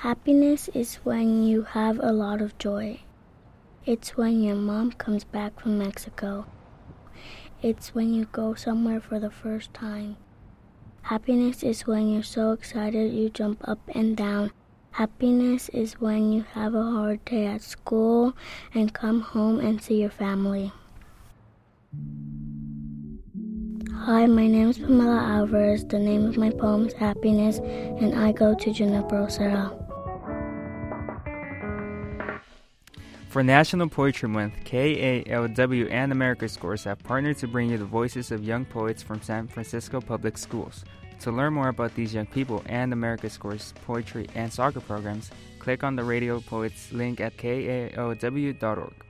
Happiness is when you have a lot of joy. It's when your mom comes back from Mexico. It's when you go somewhere for the first time. Happiness is when you're so excited you jump up and down. Happiness is when you have a hard day at school and come home and see your family. Hi, my name is Pamela Alvarez. The name of my poem is Happiness, and I go to Junipero Serra. For National Poetry Month, KALW and AmericaScores have partnered to bring you the voices of young poets from San Francisco Public Schools. To learn more about these young people and AmericaScores poetry and soccer programs, click on the Radio Poets link at kalw.org.